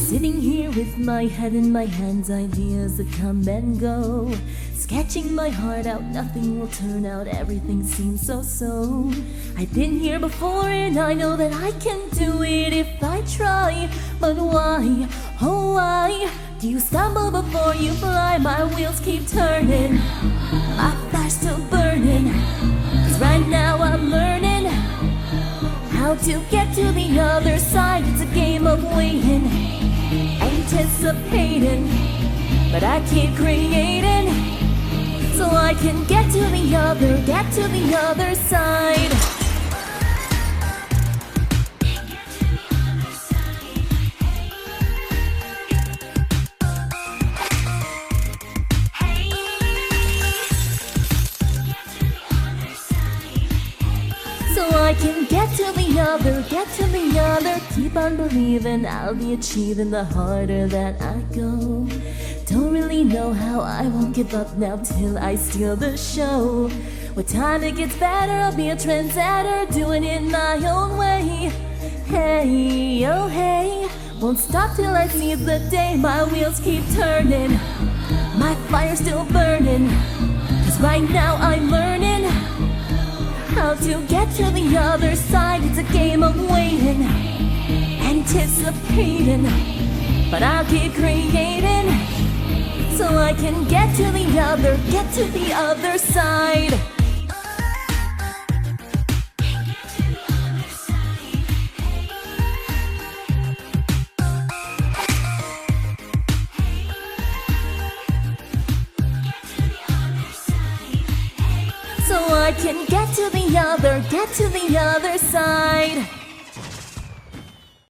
Sitting here with my head in my hands, ideas that come and go. Sketching my heart out, nothing will turn out, everything seems so. I've been here before and I know that I can do it if I try. But why, oh why, do you stumble before you fly? My wheels keep turning, my fire's still burning. 'Cause right now I'm learning how to get to the other side. It's a game of waiting, anticipating, but I keep creating so I can get to the other side. So I can get to the other, keep on believing I'll be achieving the harder that I go. Don't really know how, I won't give up now till I steal the show. With time it gets better, I'll be a trendsetter, doing it my own way. Hey, oh hey, won't stop till I see the day. My wheels keep turning, my fire's still burning. 'Cause right now I'm learning how to get to the other side. It's a game of waiting, anticipating, but I'll keep creating so I can get to the other side. So I can get to the other side.